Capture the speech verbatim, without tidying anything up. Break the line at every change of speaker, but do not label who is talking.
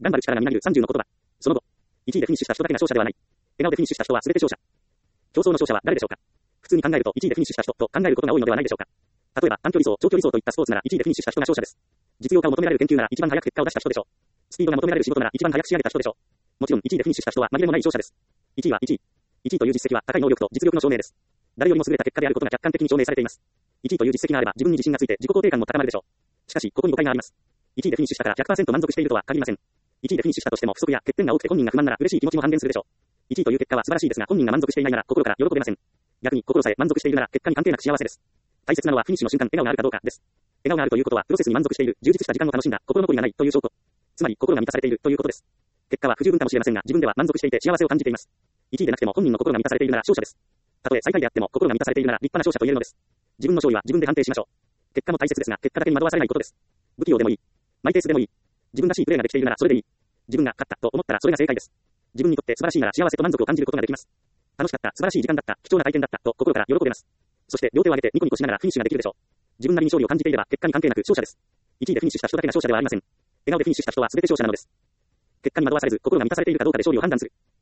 頑張る力がみなぎるさんじゅうの言葉。その後、いちいでフィニッシュした人だけが勝者ではない。笑顔でフィニッシュした人は全て勝者。競争の勝者は誰でしょうか。普通に考えるといちいでフィニッシュした人と考えることが多いのではないでしょうか。例えば短距離走、長距離走といったスポーツならいちいでフィニッシュした人が勝者です。実用化を求められる研究なら一番早く結果を出した人でしょう。スピードが求められる仕事なら一番早く仕上げた人でしょう。もちろんいちいでフィニッシュした人は紛れもない勝者です。いちいはいちい。いちいという実績は高い能力と実力の証明です。誰よりも優れた結果であることが客観的に証明されています。いちいという実績があれば自分に自信がついて自己肯定感も高まるでしょう。しかしここに誤解があります。いちいでフィニッシュしたから ひゃくパーセント 満足しているとは限りません。いちいでフィニッシュしたとしても不足や欠点が多くて本人が不満なら嬉しい気持ちも半減するでしょう。いちいという結果は素晴らしいですが本人が満足していないなら心から喜べません。逆に心さえ満足しているなら結果に関係なく幸せです。大切なのはフィニッシュの瞬間笑顔があるかどうかです。笑顔があるということはプロセスに満足している、充実した時間を楽しんだ、心残りがないという証拠。つまり心が満たされているということです。結果は不十分かもしれませんが自分では満足していて幸せを感じています。いちいでなくても本人の心が満たされているなら勝者です。たとえ最下位であっても心が満たされているなら立派な勝者と言えるのです。自分の勝利は自分で判定しましょう。結果も大切ですが結果だけに惑わされないことです。不器用でもいい。マイペースでもいい。自分らしいプレーができているならそれでいい。自分が勝ったと思ったらそれが正解です。自分にとって素晴らしいなら幸せと満足を感じることができます。楽しかった、素晴らしい時間だった、貴重な体験だったと心から喜べます。そして両手を上げてニコニコしながらフィニッシュができるでしょう。自分なりに勝利を感じていれば結果に関係なく勝者です。いちいでフィニッシュした人だけが勝者ではありません。笑顔でフィニッシュした人は全て勝者なのです。結果に惑わされず心が満たされているかどうかで勝利を判断する。